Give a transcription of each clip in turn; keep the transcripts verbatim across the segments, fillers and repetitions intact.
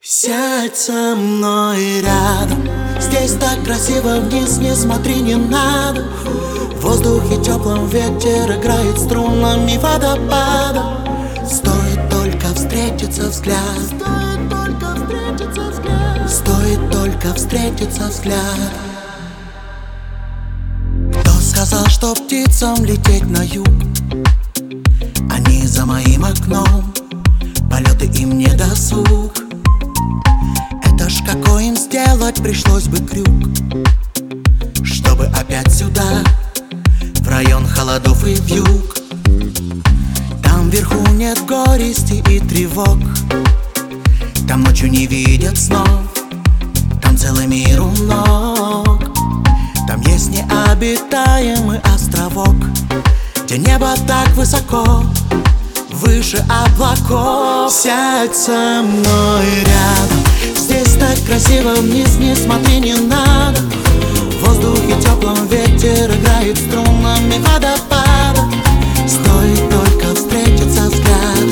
Сядь со мной рядом, здесь так красиво, вниз не смотри, не надо. В воздухе теплом ветер играет струнами водопада. Стоит только встретиться взгляд, стоит только встретиться взгляд, стоит только встретиться взгляд. Кто сказал, что птицам лететь на юг? Они за моим окном, полеты им не досуг. Это ж какой им сделать пришлось бы крюк, чтобы опять сюда, в район холодов и вьюг. Там вверху нет горести и тревог, там ночью не видят снов, там целый мир у ног. Там есть необитаемый островок, где небо так высоко, выше облаков. Сядь со мной рядом, здесь так красиво, вниз не смотри, не надо. В воздухе теплом ветер играет струнами водопада. Стоит только встретиться взгляд,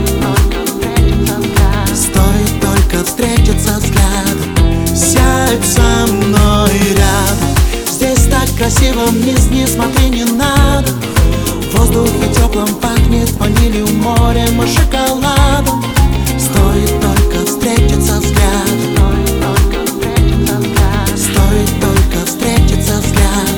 стоит только встретиться взгляд. Сядь со мной рядом, здесь так красиво, вниз не смотри, не надо. В воздухе теплом пахнет ванилью, морем и шоколадом. Стоит только встретиться взгляд, стоит только встретиться взгляд.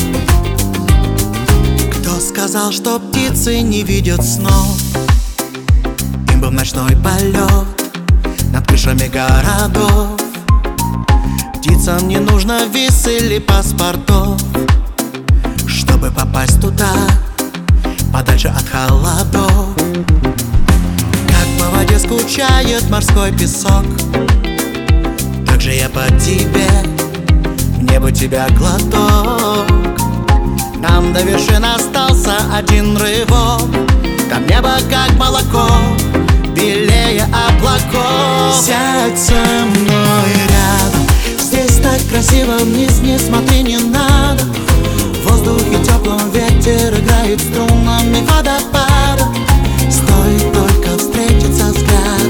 Кто сказал, что птицы не видят снов? Им бы в ночной полет над крышами городов. Птицам не нужно виз или паспортов, чтобы попасть туда, подальше от холодов. Как по воде скучает морской песок, так же я по тебе, мне бы тебя глоток. Нам до вершин остался один рывок, там небо как молоко, белее облаков. Сядь со мной рядом, здесь так красиво, вниз не смотри, не надо. В воздухе теплом ветер играет струнами водопада. Стоит только встретиться взгляд,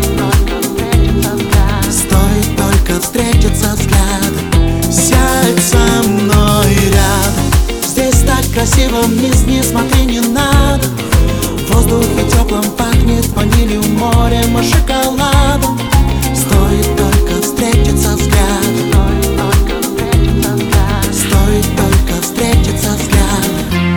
стоит только встретиться взгляд. Сядь со мной рядом, здесь так красиво, вниз не смотри, не надо. В воздухе теплом пахнет ванилью, морем и шоколадом. Стоит только встретиться взгляд, стоит только встретиться взгляд.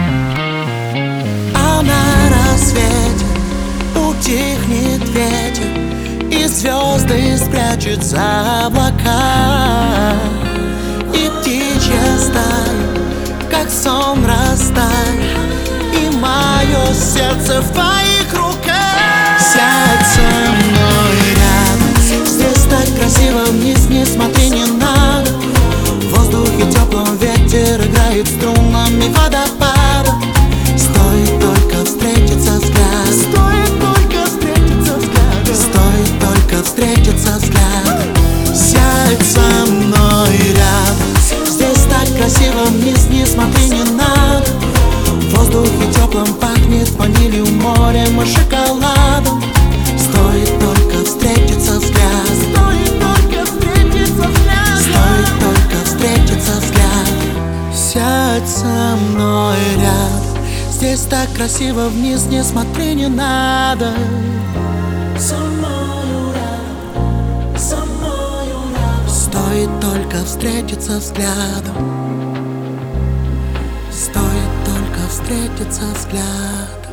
А на рассвете утихнет ветер, и звезды спрячут за облака. И птичья стая, как сон, растает, и мое сердце в твоих руках. Сядь со мной рядом, здесь так красиво, вниз не смотри, не надо. В воздухе теплом ветер играет струнами водопада. Стоит только встретиться взгляд, стоит только встретиться взгляд, стоит только встретиться взгляд. Сядь со мной рядом, здесь так красиво, вниз не смотри, не надо. В воздухе теплом пахнет ванилью, морем и шоколадом. Стоит только встретиться взгляд, стоит только встретиться взгляд, стоит только встретиться взгляд. Сядь со мной рядом, здесь так красиво, вниз не смотри, не надо. Со мною рядом, со мною рядом. Стоит только встретиться взглядом, стоит только встретиться взгляд.